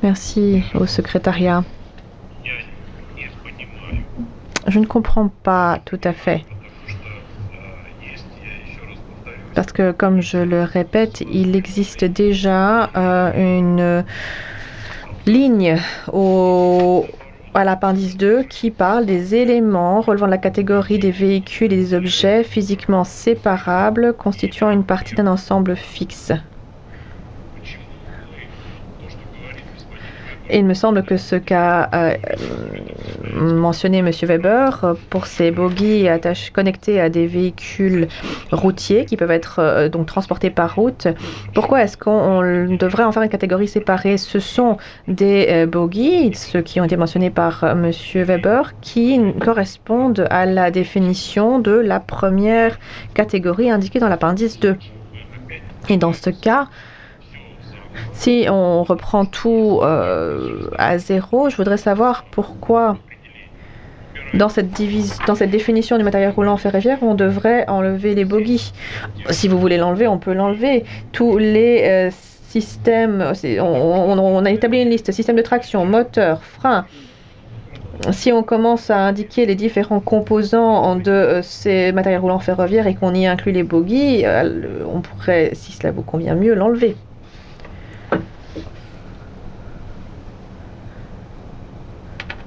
Merci au secrétariat. Je ne comprends pas tout à fait. Parce que, comme je le répète, il existe déjà une ligne à l'appendice 2 qui parle des éléments relevant de la catégorie des véhicules et des objets physiquement séparables constituant une partie d'un ensemble fixe. Et il me semble que ce qu'a mentionné M. Weber pour ces bogies connectés à des véhicules routiers qui peuvent être donc transportés par route, pourquoi est-ce qu'on devrait en faire une catégorie séparée? Ce sont des bogies, ceux qui ont été mentionnés par M. Weber, qui correspondent à la définition de la première catégorie indiquée dans l'appendice 2. Et dans ce cas, si on reprend tout à zéro, je voudrais savoir pourquoi, dans cette définition du matériel roulant ferroviaire, on devrait enlever les bogies. Si vous voulez l'enlever, on peut l'enlever. Tous les systèmes, on a établi une liste, système de traction, moteur, frein. Si on commence à indiquer les différents composants de ces matériels roulants ferroviaires et qu'on y inclut les bogies, on pourrait, si cela vous convient mieux, l'enlever.